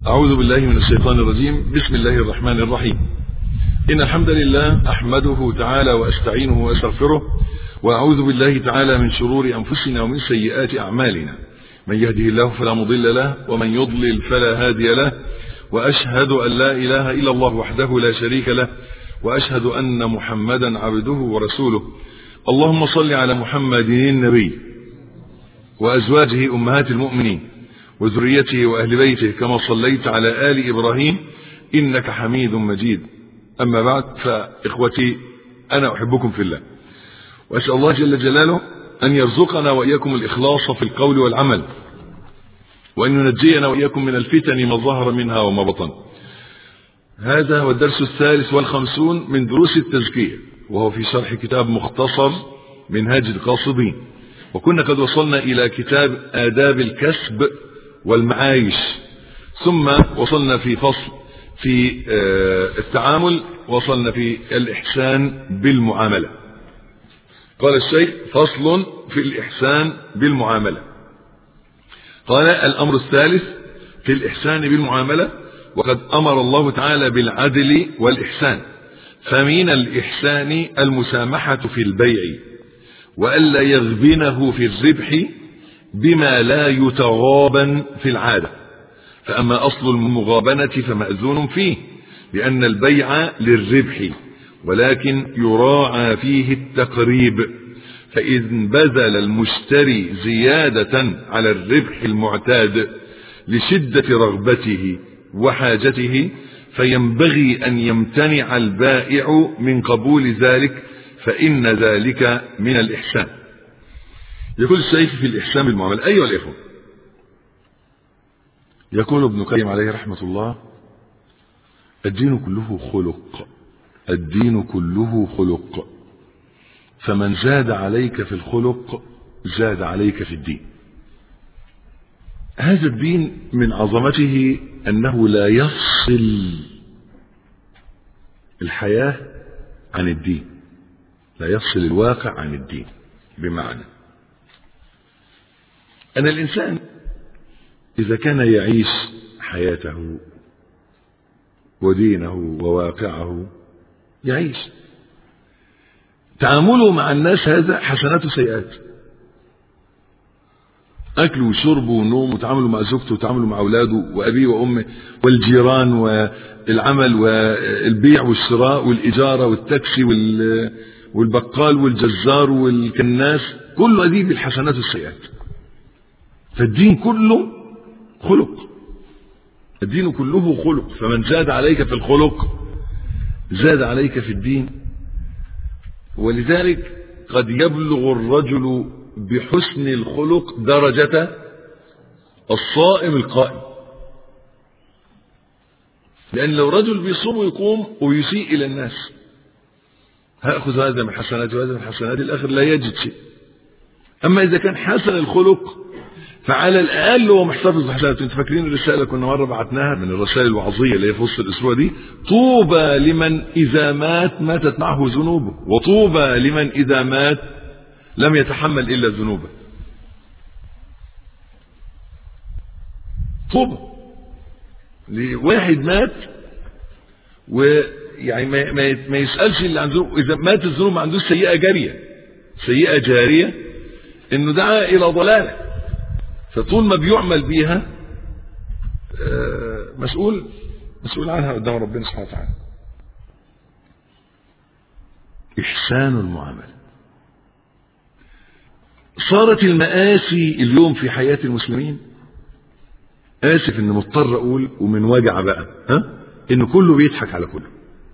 أعوذ بالله من الشيطان الرجيم. بسم الله الرحمن الرحيم. إن الحمد لله أحمده تعالى وأستعينه وأستغفره، وأعوذ بالله تعالى من شرور أنفسنا ومن سيئات أعمالنا. من يهده الله فلا مضل له، ومن يضلل فلا هادي له، وأشهد أن لا إله إلا الله وحده لا شريك له، وأشهد أن محمدا عبده ورسوله. اللهم صل على محمد النبي وأزواجه أمهات المؤمنين وذريته وأهل بيته كما صليت على آل إبراهيم إنك حميد مجيد. أما بعد، فإخوتي أنا أحبكم في الله، وأسأل الله جل جلاله أن يرزقنا وإياكم الإخلاص في القول والعمل، وأن ينجينا وإياكم من الفتن ما ظهر منها وما بطن. هذا هو الدرس 53 من دروس التزكية، وهو في شرح كتاب مختصر منهاج القاصدين، وكنا قد وصلنا إلى كتاب آداب الكسب والمعايش، ثم وصلنا في فصل في التعامل، وصلنا في الإحسان بالمعاملة. قال الشيخ: فصل في الإحسان بالمعاملة. قال: الأمر الثالث في الإحسان بالمعاملة: وقد أمر الله تعالى بالعدل والإحسان، فمن الإحسان المسامحة في البيع، وألا يغبنه في الربح بما لا يتغابن في العادة. فأما أصل المغابنة فمأذون فيه، لأن البيع للربح، ولكن يراعى فيه التقريب، فإن بذل المشتري زيادة على الربح المعتاد لشدة رغبته وحاجته، فينبغي أن يمتنع البائع من قبول ذلك، فإن ذلك من الإحسان. يقول الشيخ في الإحسان بالمعاملة: أيها الإخوة، يقول ابن القيم عليه رحمة الله: الدين كله خلق، الدين كله خلق، فمن زاد عليك في الخلق زاد عليك في الدين. هذا الدين من عظمته أنه لا يفصل الحياة عن الدين، لا يفصل الواقع عن الدين. بمعنى أن الإنسان إذا كان يعيش حياته ودينه وواقعه، يعيش تعامله مع الناس هذا حسنات وسيئات، أكله وشربه ونومه، وتعامله مع زوجته، وتعامله مع أولاده وأبيه وأمه والجيران والعمل والبيع والشراء والإجارة والتاكسي والبقال والجزار والكناس، كل هذه بالحسنات والسيئات. فالدين كله خلق، الدين كله خلق، فمن زاد عليك في الخلق زاد عليك في الدين. ولذلك قد يبلغ الرجل بحسن الخلق درجة الصائم القائم، لأن لو رجل بيصوم ويقوم ويسيء إلى الناس، هأخذ هذا من حسنات وهذا من حسنات، الآخر لا يجد شيء. أما إذا كان حسن الخلق فعلى الأقل هو محتفظ بحسناته. انتوا فاكرين الرسالة كنا مرة بعتناها من الرسائل الوعظية اللي هي في وسط الأسبوع دي: طوبى لمن إذا ماتت معه ذنوبه، وطوبى لمن إذا مات لم يتحمل إلا ذنوبه. طوبى لواحد مات ويعني ما يسألش اللي عنده، إذا مات الذنوب ما عندوش سيئة جارية، سيئة جارية إنه دعا إلى ضلالة، فطول ما بيعمل بيها مسؤول عنها قدام ربنا سبحانه وتعالى. إحسان المعاملة. صارت المآسي اليوم في حياة المسلمين، آسف إن مضطر أقول ومن وجع بقى، إن كله بيضحك على كله،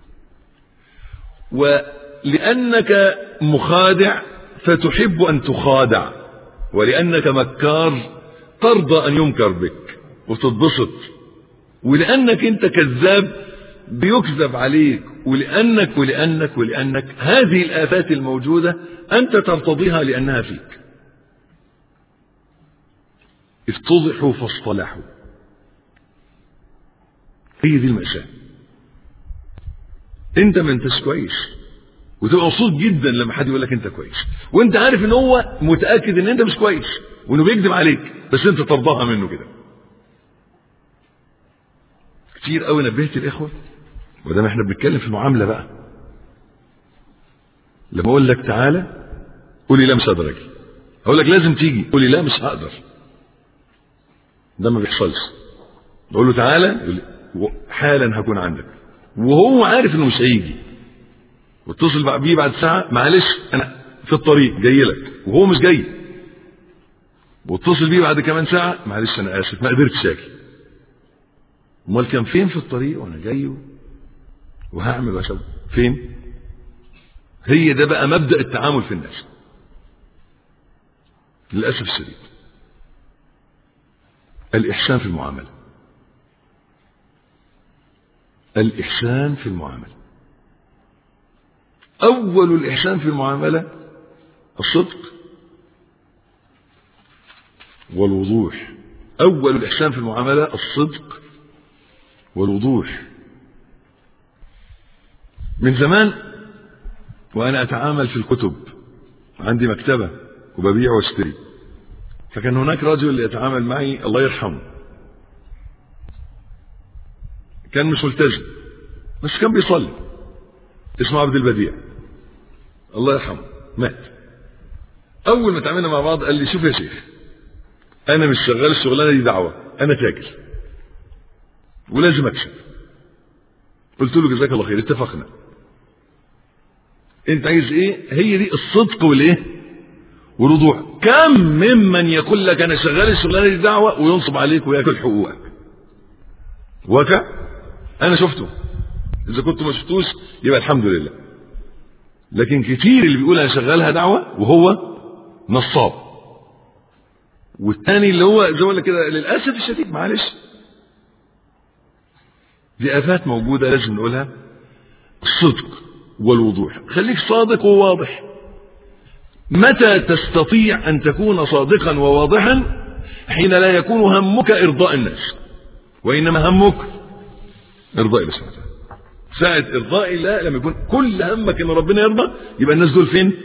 ولأنك مخادع فتحب أن تخادع، ولأنك مكار ترضى أن ينكر بك وتتبسط، ولأنك أنت كذاب بيكذب عليك، ولأنك هذه الآفات الموجودة أنت ترتضيها لأنها فيك. افتضحوا فاصطلحوا، هي دي المأساة. انت ما انتش كويس، وتبقى مبسوط جدا لما حد يقول لك انت كويس، وانت عارف ان هو متأكد ان انت مش كويس وانه بيكذب عليك، بس انت ترضاها منه كده. كتير قوي نبهت الاخوه، ودام احنا بنتكلم في المعامله بقى، لما اقول لك تعالى قولي لا مش هقدر اجي، اقول لك لازم تيجي قولي لا مش هقدر، ده ما بيحصلش. بقول له تعالى يقول لي حالا هكون عندك، وهو عارف انه مش هيجي، واتصل بيه بعد ساعه معلش انا في الطريق جاي لك، وهو مش جاي، واتصل بيه بعد كمان ساعه معلش انا اسف ما قدرتش اجي. امال كان فين في الطريق وانا جاي وهعمل واسوي فين؟ هي ده بقى مبدأ التعامل في الناس للأسف الشديد. الإحسان في المعاملة، الإحسان في المعاملة. أول الإحسان في المعاملة الصدق والوضوح. أول الإحسان في المعاملة الصدق والوضوح. من زمان وأنا أتعامل في الكتب، عندي مكتبة وببيع واشتري، فكان هناك رجل يتعامل معي الله يرحمه، كان مش ملتزم بس كان بيصلي، اسمه عبد البديع الله يرحمه، مات. أول ما تعاملنا مع بعض قال لي شوف يا شيخ أنا مش شغال الشغلانة دي دعوة، أنا تاجر ولازم أكسب. قلت له جزاك الله خير، اتفقنا. انت عايز ايه؟ هي دي الصدق والايه والوضوح. كم ممن يقول لك انا شغال الشغلانه دي دعوه وينصب عليك وياكل حقوقك. وكا انا شفته، اذا كنت ما شفتوش يبقى الحمد لله. لكن كتير اللي بيقول انا شغالها دعوه وهو نصاب. والثاني اللي هو زي ما قلنا كده للاسف الشديد، معلش دي افات موجوده لازم نقولها. الصدق والوضوح، خليك صادق وواضح. متى تستطيع أن تكون صادقا وواضحا؟ حين لا يكون همك إرضاء الناس، وإنما همك إرضاء الله سبحانه وتعالى. ساعة إرضاء الله لما يكون كل همك إن ربنا يرضى، يبقى الناس دول فين؟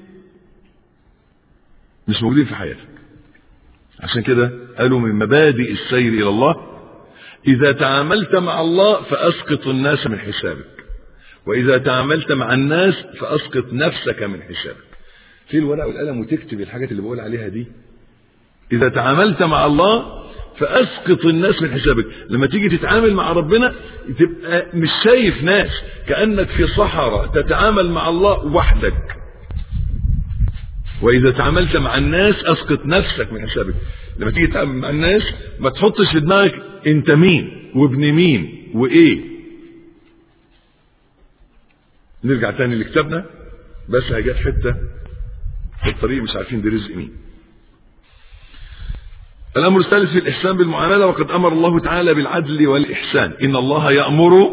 مش موجودين في حياتك. عشان كده قالوا من مبادئ السير إلى الله إذا تعاملت مع الله فأسقط الناس من حسابك، وإذا تعاملت مع الناس فأسقط نفسك من حسابك. في الورق والقلم وتكتب الحاجات اللي بقول عليها دي. إذا تعاملت مع الله فأسقط الناس من حسابك. لما تيجي تتعامل مع ربنا تبقى مش شايف ناس، كأنك في صحراء تتعامل مع الله وحدك. وإذا تعاملت مع الناس أسقط نفسك من حسابك. لما تيجي تتعامل مع الناس ما تحطش في دماغك أنت مين وابن مين وإيه. نرجع تاني لكتابنا، بس هجات حتة في الطريق مش عارفين دي رزق مين. الأمر الثالث في الإحسان بالمعاملة، وقد أمر الله تعالى بالعدل والإحسان. إن الله يأمر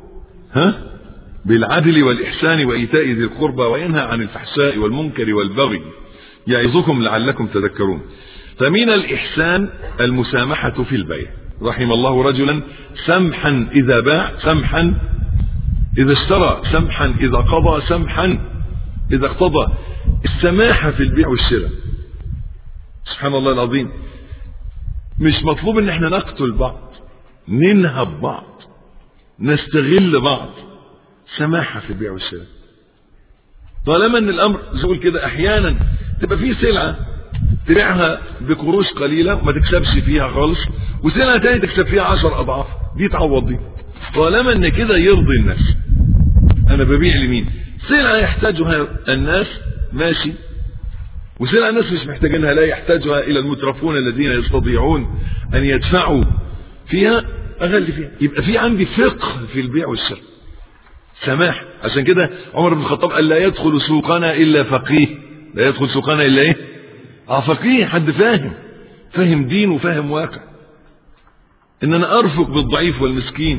بالعدل والإحسان وإيتاء ذي القربى وينهى عن الفحشاء والمنكر والبغي يعظكم لعلكم تذكرون. فمن الإحسان المسامحة في البيع. رحم الله رجلا سمحا إذا باع، سمحا إذا اشترى، سمحا إذا قضى، سمحا إذا اقتضى. السماحة في البيع والشراء سبحان الله العظيم. مش مطلوب ان احنا نقتل بعض، ننهب بعض، نستغل بعض. سماحة في البيع والشراء. طالما ان الامر زول كده احيانا تبقى فيه سلعة تبيعها بقروش قليلة وما تكسبش فيها خالص، وسلعة تانية تكسب فيها 10 أضعاف، دي تعوض دي. طالما ان كده يرضي الناس. انا ببيع لمين؟ سلعة يحتاجها الناس ماشي، وسلعة الناس مش محتاجينها، لا يحتاجها الى المترفون الذين يستطيعون ان يدفعوا فيها، اغلي فيها. يبقى في عندي فقه في البيع والشراء، سماح. عشان كده عمر بن الخطاب قال لا يدخل سوقنا الا فقيه. لا يدخل سوقنا الا ايه؟ فقيه، حد فاهم دين وفاهم واقع. ان انا ارفق بالضعيف والمسكين،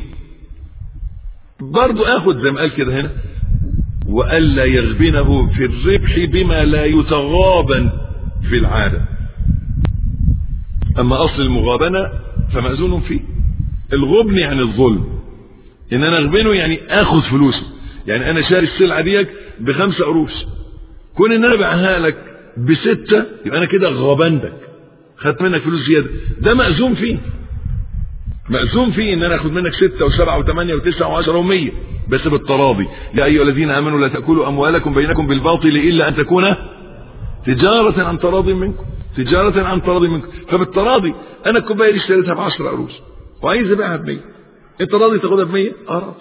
برضو اخد زي ما قال كده هنا وألا يغبنه في الربح بما لا يتغابن في العادة. أما أصل المغابنة فمأذون فيه. الغبن يعني الظلم، إن أنا أغبنه يعني أخذ فلوسه. يعني أنا شاري السلعة ديك ب5 قروش، كون إن أنا بعها لك ب6 يبقى أنا كده غبنتك، خدت منك فلوس زيادة. ده مأذون فيه. مأزوم فيه ان انا اخد منك 6 و7 و8 و9 و10 و100 بس بالتراضي. يا ايها الذين امنوا لا تاكلوا اموالكم بينكم بالباطل الا ان تكون تجارة عن تراض منكم، تجارة عن تراض منكم. فبالتراضي انا الكوبايه دي اشتريتها ب10 قروش وعايز ابيعها ب100، انت راضي تاخدها ب100؟ راضي.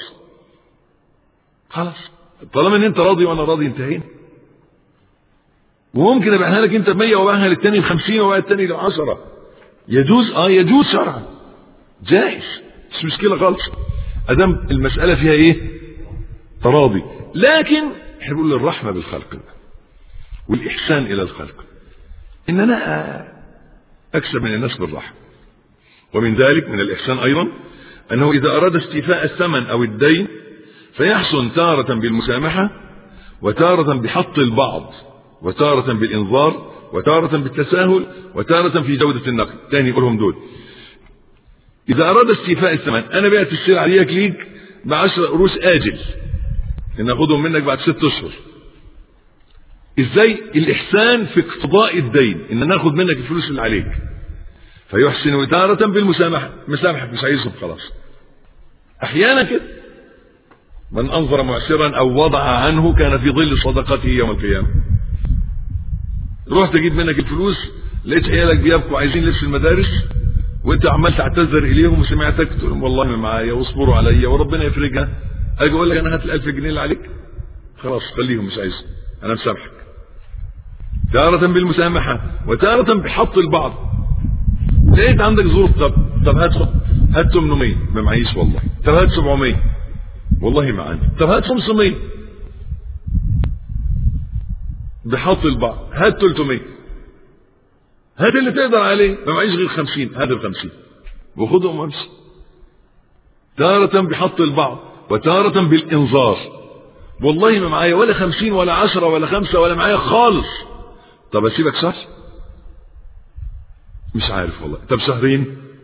خلاص طالما ان انت راضي وانا راضي انتهينا. وممكن ابيعها لك انت ب100 وابيعها للتاني ب50 وابيعها التاني ب10. يجوز يجوز شرعا، جائز، مش مشكله خالص ادام المساله فيها ايه؟ تراضي. لكن احنا بنقول الرحمه بالخلق والاحسان الى الخلق، ان انا اكسب من الناس بالرحمه. ومن ذلك من الاحسان ايضا انه اذا اراد استيفاء الثمن او الدين فيحسن تارة بالمسامحة، وتارة بحط البعض، وتارة بالانظار، وتارة بالتساهل، وتارة في جودة النقد. تاني يقولهم دول. اذا اراد استيفاء الثمن، انا بعت السلعة ديك ليك ب10 قروش اجل، ان اخدهم منك بعد 6 اشهر. ازاي؟ الاحسان في اقتضاء الدين، ان ناخد منك الفلوس اللي عليك. فيحسن تارة بالمسامحة، مسامحك مش عايزهم خلاص. احيانا كده من انظر معسرا او وضع عنه كان في ظل صدقته يوم القيامة. رحت تجيب منك الفلوس، لقيت عيالك بيبكوا عايزين لبس المدارس، وانت عمال تعتذر اليهم وسمعتك تقول لهم والله ما معايا واصبروا عليا وربنا يفرجها. اجي اقول لك انا هات ال1000 جنيه اللي عليك، خلاص خليهم مش عايزهم، انا مسامحك. تارة بالمسامحة وتارة بحط البعض. لقيت عندك ظروف، طب هات 800 ما معيش والله، طب هات 700 والله ما عندي، طب هات 500 بحط البعض، هات 300، هات اللي تقدر عليه، ما معيش غير 50، هات ال50 وخدهم وامشي. تارة بحط البعض وتارة بالانظار. والله ما معايا ولا 50 ولا 10 ولا 5 ولا معايا خالص، طب اسيبك شهر؟ مش عارف والله، طب شهرين؟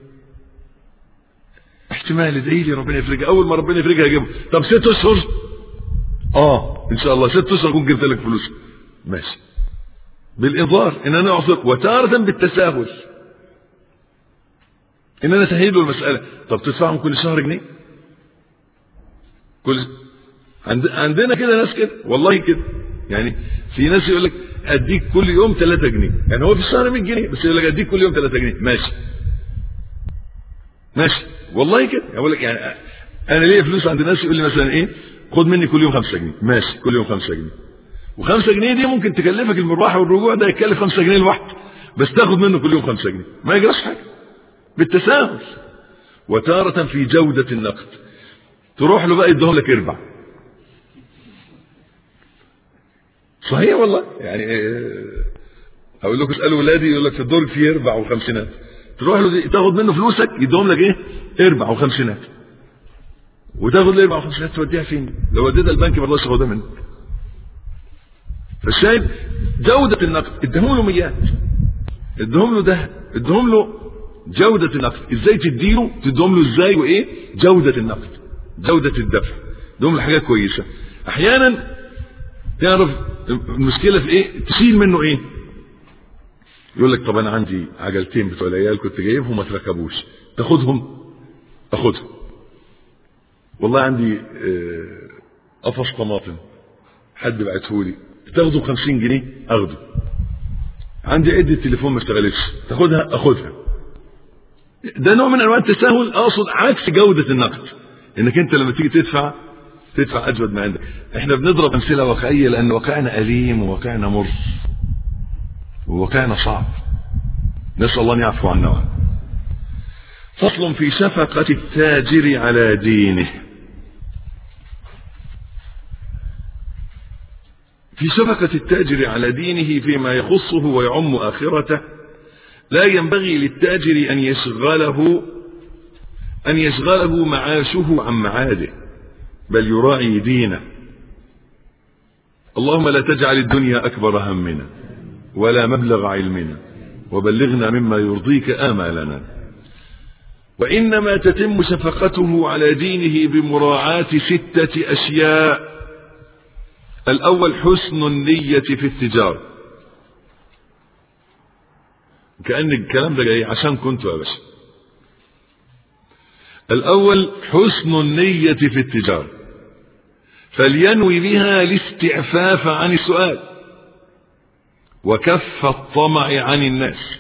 احتمال ادعي لي ربنا يفرجها، اول ما ربنا يفرجها اجيبها. طب 6 اشهر؟ ان شاء الله 6 اشهر اكون جبت لك فلوس، ماشي. بالانظار ان انا اعصر، وتارة بالتساهل ان انا اسهل له المساله. طب تدفعهم كل شهر جنيه؟ عندنا كده ناس كده والله كده، يعني في ناس يقول لك اديك كل يوم 3 جنيه، يعني هو في الشهر 100 جنيه بس يقول لك اديك كل يوم 3 جنيه، ماشي والله كده. يقول لك يعني انا ليا فلوس عند ناس يقول لي مثلا ايه، خد مني كل يوم 5 جنيه، ماشي كل يوم 5 جنيه، و5 جنيه دي ممكن تكلفك المروح والرجوع، ده يكلف 5 جنيه لوحده، بس تاخد منه كل يوم 5 جنيه، ما يجراش حاجه. بالتساهل. وتارة في جودة النقد، تروح له بقى يديهم لك اربع. صحيح والله، يعني اقول لكم اسالوا ولادي يقول لك في الدرج فيه اربع وخمسينات، تروح له تاخد منه فلوسك يديهم لك ايه؟ اربع وخمسينات، وتاخد الاربع وخمسينات توديها فين؟ لو وديتها البنك ما رضاش ياخدها منك. فالشاهد جودة النقد، اديهم له ميات، اديهم له ده، اديهم له جودة النقد. ازاي تديله؟ تديهم له ازاي وايه؟ جودة النقد، جودة الدفع، اديهم له حاجات كويسة. احيانا تعرف المشكلة في ايه؟ تشيل منه ايه؟ يقول لك طب انا عندي عجلتين بتوع العيال كنت جايبهم ما تركبوش، تاخدهم؟ اخدهم. والله عندي قفص طماطم حد بعتهولي، تاخده ب50 جنيه؟ اخده. عندي عدة تليفون ما اشتغلتش، تاخدها؟ اخدها. ده نوع من انواع التساهل، اقصد عكس جودة النقد، انك انت لما تيجي تدفع اجود ما عندك. احنا بنضرب امثله واقعيه لان واقعنا اليم وواقعنا مر وواقعنا صعب، نسال الله ان يعفو عنا. فصل في شفقة التاجر على دينه. في شفقة التاجر على دينه فيما يخصه ويعم آخرته، لا ينبغي للتاجر أن يشغله معاشه عن معاده، بل يراعي دينه. اللهم لا تجعل الدنيا أكبر همنا ولا مبلغ علمنا، وبلغنا مما يرضيك آمالنا. وإنما تتم شفقته على دينه بمراعاة 6 أشياء. الأول حسن النية في التجارة. كأن الكلام ده جاي عشان كنت يا باشا، الأول حسن النية في التجارة، فلينوي بها الاستعفاف عن السؤال وكف الطمع عن الناس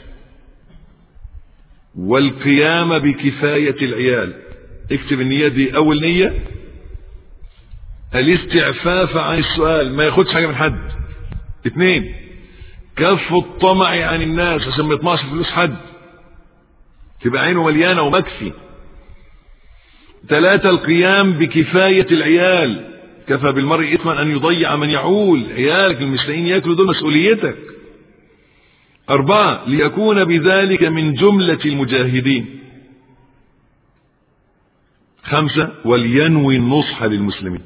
والقيام بكفاية العيال. اكتب النية دي، أول نية الاستعفاف عن السؤال، ما ياخدش حاجة من حد. 2 كف الطمع عن الناس عشان ما يطمعش فلوس حد، تبقى عينه مليانة ومكفي. 3 القيام بكفاية العيال، كفى بالمرء إثما أن يضيع من يعول، عيالك مش لاقيين ياكلوا دول مسؤوليتك. 4 ليكون بذلك من جملة المجاهدين. 5 ولينوي النصح للمسلمين.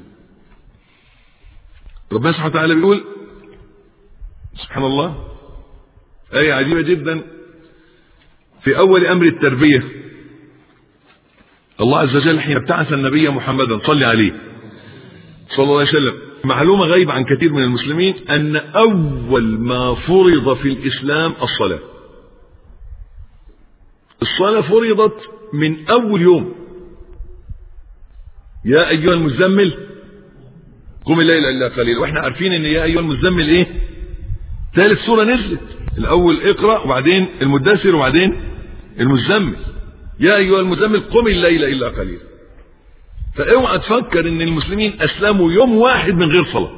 ربنا سبحانه وتعالى بيقول سبحان الله آية عجيبة جدا في أول أمر التربية. الله عز وجل حين ابتعث النبي محمدا صلى عليه صلى الله عليه وسلم، معلومة غيب عن كثير من المسلمين أن أول ما فرض في الإسلام الصلاة. الصلاة فرضت من أول يوم. يا أيها المزمل قم الليل إلا قليلا. وإحنا عارفين أن يا أيها المزمل إيه؟ ثالث سورة نزلت، الأول اقرأ وبعدين المدثر وبعدين المزمل. يا أيها المزمل قم الليل إلا قليلا. فاوعى تفكر ان المسلمين اسلموا يوم واحد من غير صلاة.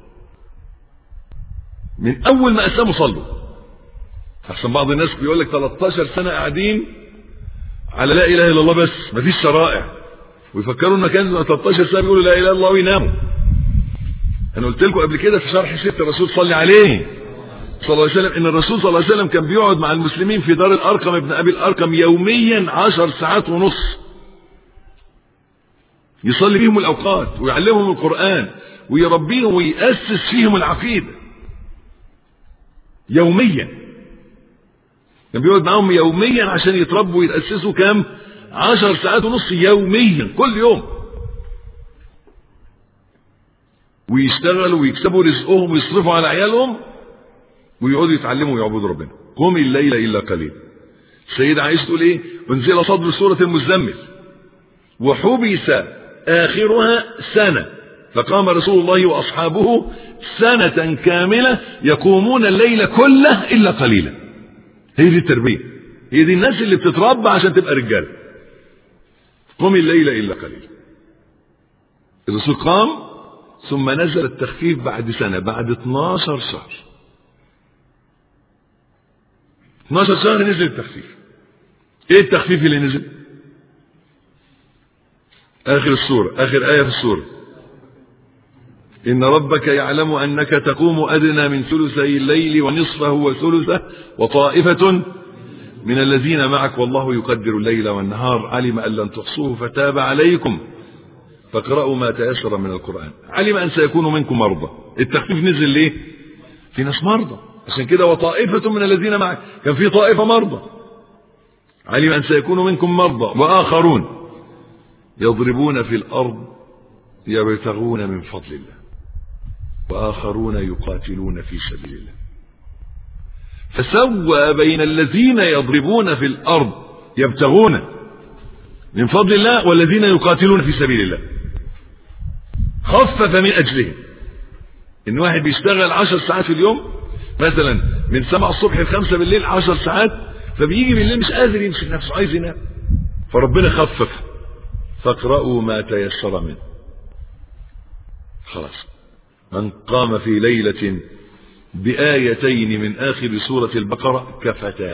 من اول ما اسلموا صلوا. احسن بعض الناس بيقول لك 13 سنة قاعدين على لا اله الا الله بس مفيش شرائع، ويفكروا ان كان 13 سنة بيقولوا لا اله الا الله ويناموا. انا قلت لكم قبل كده في شرح سيرة الرسول صلى عليه صلى الله عليه وسلم ان الرسول صلى الله عليه وسلم كان بيقعد مع المسلمين في دار الارقم ابن ابي الارقم يوميا 10 ساعات ونص، يصلي بهم الأوقات ويعلمهم القرآن ويربيهم ويأسس فيهم العقيدة يوميا. كان بيقعد معهم يوميا عشان يتربوا ويتأسسوا كام؟ 10 ساعات ونص يوميا كل يوم، ويشتغلوا ويكسبوا رزقهم ويصرفوا على عيالهم ويقعدوا يتعلموا ويعبدوا ربنا. قم الليل إلا قليل. السيدة عائشة تقول ايه؟ انزل صدر سورة المزمل وحبس آخرها سنة، فقام رسول الله وأصحابه سنة كاملة يقومون الليل كله إلا قليلا. هي دي التربية، هي دي الناس اللي بتتربى عشان تبقى رجال. قم الليل إلا قليلا. الرسول قام ثم نزل التخفيف بعد سنة، بعد 12 شهر. 12 شهر نزل التخفيف. ايه التخفيف اللي نزل؟ آخر السورة، آخر آية في السورة: إن ربك يعلم أنك تقوم أدنى من ثلثي الليل ونصفه وثلثه وطائفة من الذين معك والله يقدر الليل والنهار علم أن لن تحصوه فتاب عليكم فاقرأوا ما تيسر من القرآن علم أن سيكون منكم مرضى. التخفيف نزل ليه؟ في ناس مرضى، عشان كده وطائفة من الذين معك كان في طائفة مرضى. علم أن سيكون منكم مرضى وآخرون يضربون في الأرض يبتغون من فضل الله وآخرون يقاتلون في سبيل الله. فسوى بين الذين يضربون في الأرض يبتغون من فضل الله والذين يقاتلون في سبيل الله. خفف من أجلهم. إن واحد بيشتغل 10 ساعات في اليوم مثلا من 7 الصبح ل5 بالليل 10 ساعات، فبيجي بالليل مش قادر يمسك نفسه عايز ينام، فربنا خفف فاقرأوا ما تيسر منه. خلاص، من قام في ليلة بآيتين من آخر سورة البقرة كفتا.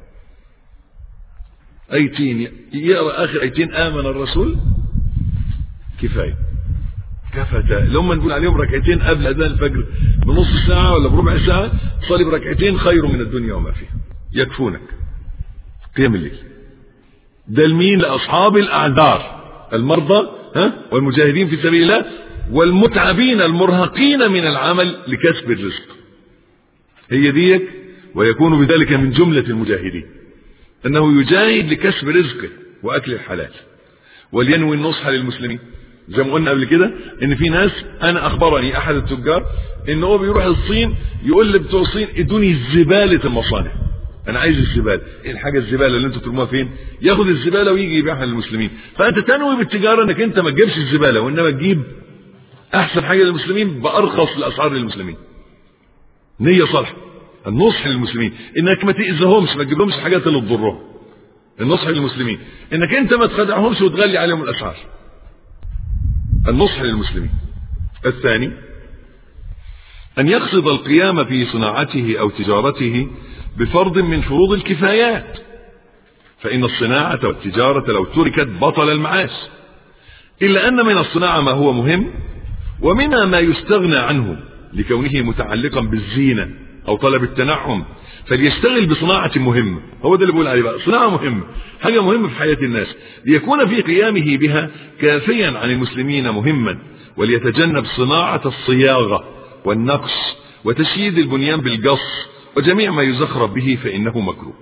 آيتين يقرأ آخر آيتين آمن الرسول كفاية، كفتا. لما نقول عليهم ركعتين قبل أذان الفجر بنص ساعة ولا بربع ساعة، صلي بركعتين خير من الدنيا وما فيها، يكفونك قيام الليل. ده المين؟ لأصحاب الأعذار، المرضى والمجاهدين في سبيل الله والمتعبين المرهقين من العمل لكسب الرزق. هي ديك. ويكون بذلك من جملة المجاهدين أنه يجاهد لكسب رزقه وأكل الحلال. ولينوي النصح للمسلمين. زي ما قلنا قبل كده ان في ناس، انا اخبرني احد التجار ان هو بيروح الصين يقول لبتوع الصين ادوني زبالة المصانع، انا عايز الزباله. ايه الحاجه الزباله اللي انتوا ترموها فين؟ ياخد الزباله ويجي يبيعها للمسلمين. فانت تنوي بالتجاره انك انت ما تجيبش الزباله وانما تجيب احسن حاجه للمسلمين بارخص الاسعار للمسلمين. نيه صالحه. النصح للمسلمين انك ما تاذيهمش، ما تجيبلهمش الحاجات اللي تضرهم. النصح للمسلمين انك انت ما تخدعهمش وتغلي عليهم الاسعار. النصح للمسلمين. الثاني ان يقصد القيام في صناعته او تجارته بفرض من فروض الكفايات، فان الصناعه والتجاره لو تركت بطل المعاش، الا ان من الصناعه ما هو مهم ومنها ما يستغنى عنه لكونه متعلقا بالزينه او طلب التنعم، فليشتغل بصناعه مهمه. هو ده اللي بقول عليه بقى، صناعه مهمه، حاجه مهمه في حياه الناس، ليكون في قيامه بها كافيا عن المسلمين مهما، وليتجنب صناعه الصياغه والنقش وتشييد البنيان بالقص وجميع ما يزخرف به فانه مكروه.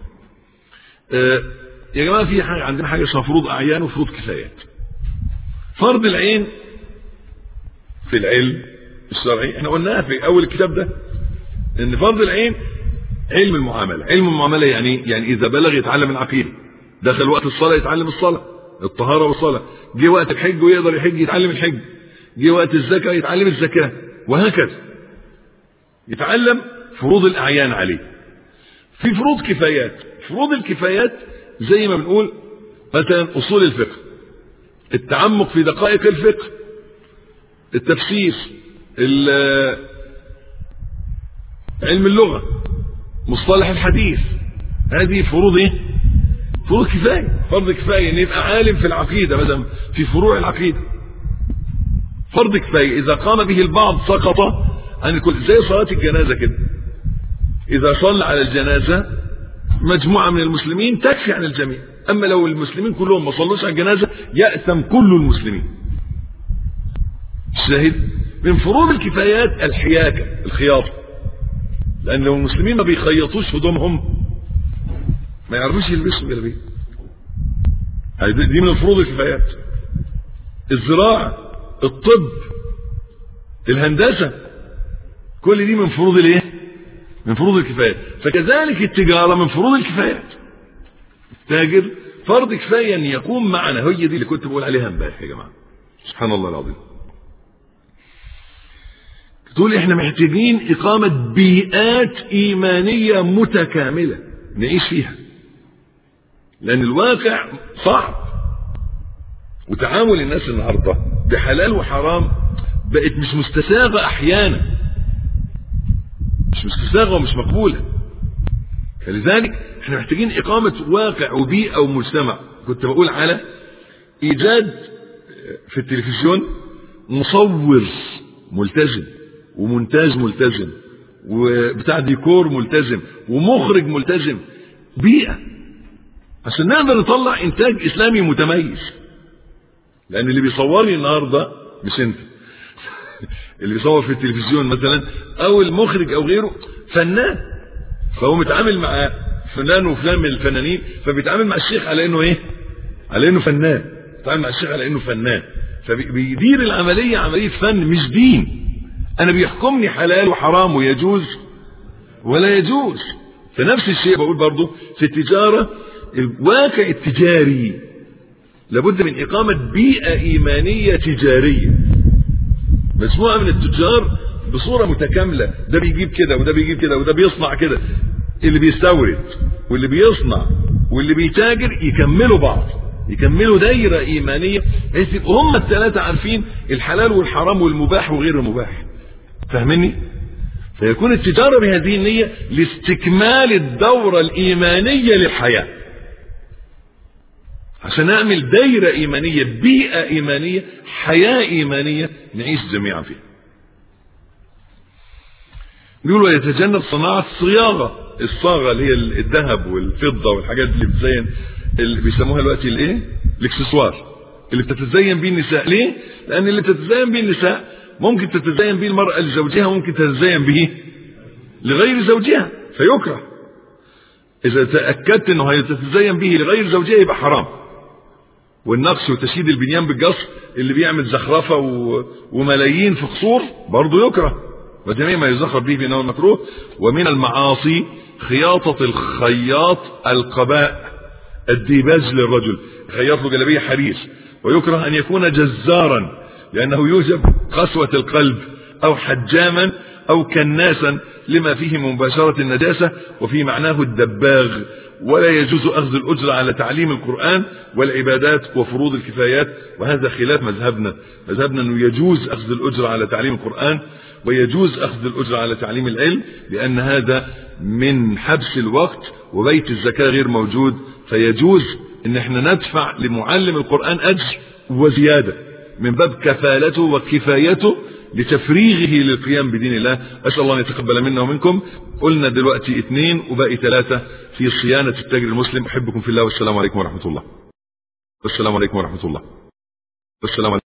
يا جماعه في حاجه عندنا، حاجه اسمها فروض اعيان وفروض كفايات. فرض العين في العلم الشرعي احنا قلناها في اول الكتاب ده، ان فرض العين علم المعامله. علم المعامله يعني اذا بلغ يتعلم العقيده، دخل وقت الصلاه يتعلم الصلاه، الطهاره والصلاه، جه وقت الحج ويقدر يحج يتعلم الحج، جه وقت الزكاه يتعلم الزكاه، وهكذا يتعلم فروض الاعيان عليه. في فروض كفايات. فروض الكفايات زي ما بنقول مثلا اصول الفقه، التعمق في دقائق الفقه، التفسير، علم اللغه، مصطلح الحديث، هذه فروض ايه؟ فروض كفايه. فرض كفايه ان يبقى عالم في العقيده مثلا في فروع العقيده. فرض كفايه اذا قام به البعض سقط عن الكل، زي صلاه الجنازه كده. اذا صلى على الجنازه مجموعه من المسلمين تكفي عن الجميع، اما لو المسلمين كلهم ما صلوش على الجنازه يأثم كل المسلمين. الشاهد من فروض الكفايات الحياكه، الخياطه، لان لو المسلمين ما بيخيطوش هدومهم ما يعرفوش يلبسوا جلابيه. دي من فروض الكفايات. الزراعه، الطب، الهندسه، كل دي من فروض الايه؟ من فروض الكفايات. فكذلك التجاره من فروض الكفايات. التاجر فرض كفايه ان يقوم معنا. هي دي اللي كنت بقول عليها امبارح يا جماعه. سبحان الله العظيم. تقول احنا محتاجين اقامه بيئات ايمانيه متكامله نعيش فيها، لان الواقع صعب، وتعامل الناس النهارده بحلال وحرام بقت مش مستساغه، احيانا مش مستساغه ومش مقبوله. فلذلك احنا محتاجين اقامه واقع وبيئه ومجتمع. كنت بقول على ايجاد في التلفزيون مصور ملتزم ومونتاج ملتزم وبتاع ديكور ملتزم ومخرج ملتزم، بيئة عشان نقدر نطلع انتاج اسلامي متميز. لان اللي بيصورني النهارده مش انت اللي بيصور في التلفزيون مثلا او المخرج او غيره فنان، فهو متعامل مع فلان وفلان من الفنانين، فبيتعامل مع الشيخ على انه ايه؟ على انه فنان. بيتعامل مع الشيخ على انه فنان، فبيدير العمليه عمليه فن مش دين. انا بيحكمني حلال وحرام ويجوز ولا يجوز. فنفس الشيء بقول برضو في التجاره، الواقع التجاري لابد من اقامه بيئه ايمانيه تجاريه، مجموعه من التجار بصوره متكامله، ده بيجيب كده وده بيجيب كده وده بيصنع كده، اللي بيستورد واللي بيصنع واللي بيتاجر يكملوا بعض، يكملوا دايره ايمانيه، بحيث يبقوا هم الثلاثه عارفين الحلال والحرام والمباح وغير المباح. فاهمني؟ فيكون التجاره بهذه النيه لاستكمال الدوره الايمانيه للحياه، عشان نعمل دايره ايمانيه، بيئه ايمانيه، حياه ايمانيه نعيش جميعا فيها. بيقولوا يتجنب صناعه الصياغه، الصاغه اللي هي الذهب والفضه والحاجات اللي بتزين، اللي بيسموها دلوقتي الايه؟ الاكسسوار اللي بتتزين بيه النساء. ليه؟ لان اللي بتتزين بيه النساء ممكن تتزين بيه المرأة لزوجها وممكن تتزين به لغير زوجها فيكره. إذا تأكدت أنه هيتزين به لغير زوجها يبقى حرام. والنقش وتشييد البنيان بالقص اللي بيعمل زخرفة وملايين في قصور برضه يكره. وجميع ما يزخرف به بأنه مكروه. ومن المعاصي خياطة الخياط القباء الديباج للرجل، خياط له جلابية حرير، ويكره أن يكون جزارا لأنه يوجب قسوة القلب، أو حجاما أو كناسا لما فيه من مباشرة النجاسة، وفي معناه الدباغ. ولا يجوز أخذ الأجرة على تعليم القرآن والعبادات وفروض الكفايات، وهذا خلاف مذهبنا أنه يجوز أخذ الأجرة على تعليم القرآن ويجوز أخذ الأجرة على تعليم العلم، لأن هذا من حبس الوقت، وبيت الزكاة غير موجود، فيجوز ان احنا ندفع لمعلم القرآن أجر وزيادة من باب كفالته وكفايته لتفريغه للقيام بدين الله. أسأل الله أن يتقبل منا ومنكم. قلنا دلوقتي 2 وباقي 3 في صيانة التاجر المسلم. أحبكم في الله، والسلام عليكم ورحمة الله.